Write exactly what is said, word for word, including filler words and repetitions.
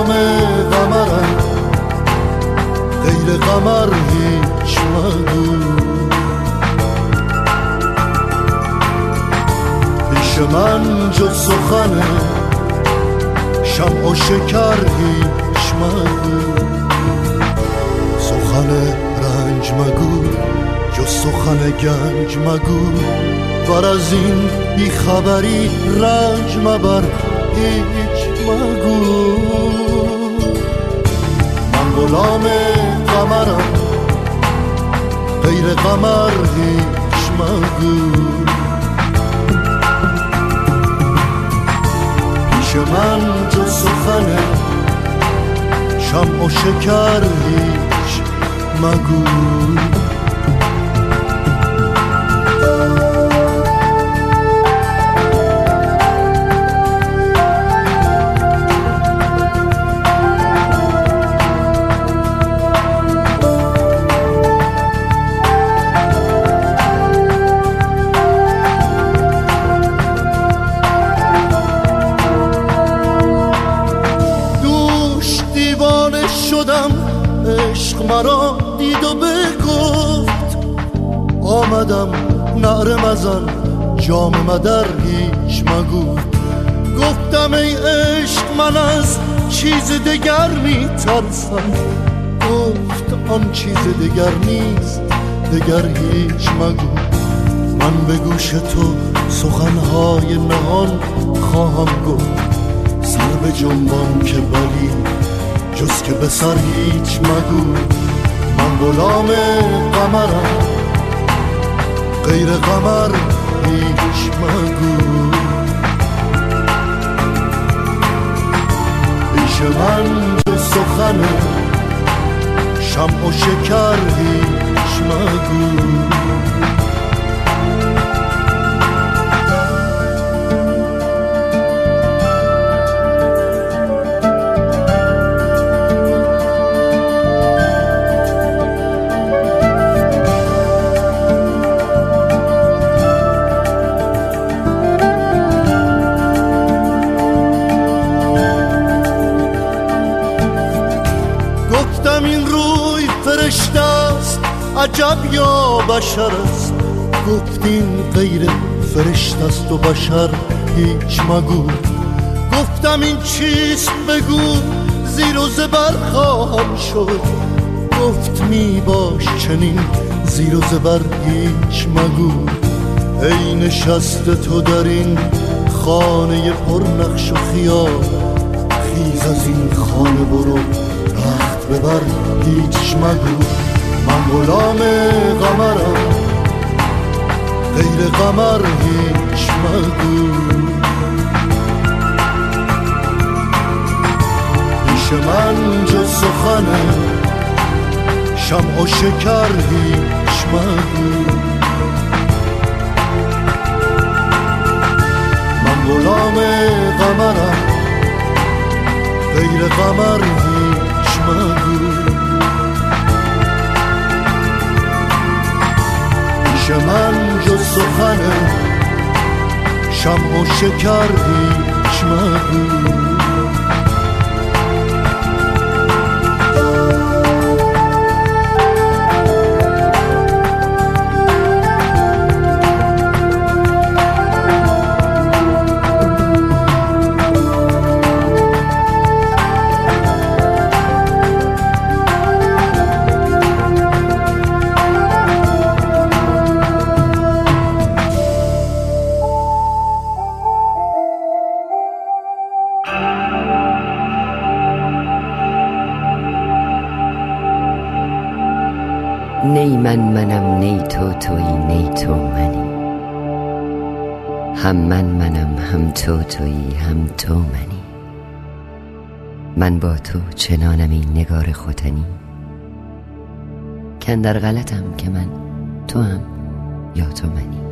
قمرم غیر قمر هیچ مگو. پیش من جز سخن شمع و شکر هیچ مگو. سخن رنج مگو جز سخن گنج مگو. ور از این بیخبری رنج مبر هیچ مگو. من غلام قمرم غیر قمر هیچ مگو. پیش من جز سخن شمع و شکر هیچ مگو. عشق مرا دید و بگفت آمدم نعره مزن جام مدر هیچ مگو. گفتم ای عشق من از چیز دگر می ترسم. گفت آن چیز دگر نیست دگر هیچ مگو. من به گوش تو سخنهای نهان خواهم گفت. سر به جنبان که بلی جز که به سر هیچ مگو. من غلام قمرم غیر قمر هیچ مگو. پیش من جز سخن شمع و شکر هیچ مگو. این روی فرشته است عجب یا بشر است. گفتین غیر فرشته است و بشر هیچ مگو. گفتم این چیست بگو زیر و زبر خواهم شد. گفت می باش چنین زیر و زبر هیچ مگو. ای نشسته تو در این خانه پر نقش و خیال. خیز از این خانه برو رخت ببر هیچ مگو. من غلام قمرم غیر قمر هیچ مگو. پیش من جز سخن شمع و شکر هیچ مگو. من غلام قمرم غیر قمر هیچ مگو. پیش من جز سخن شمع و شکر هیچ مگو. نی من منم نی تو تویی نی تو منی. هم من منم هم تو تویی هم تو منی. من با تو چنانم این نگار ختنی. کن در غلطم که من تو هم یا تو منی.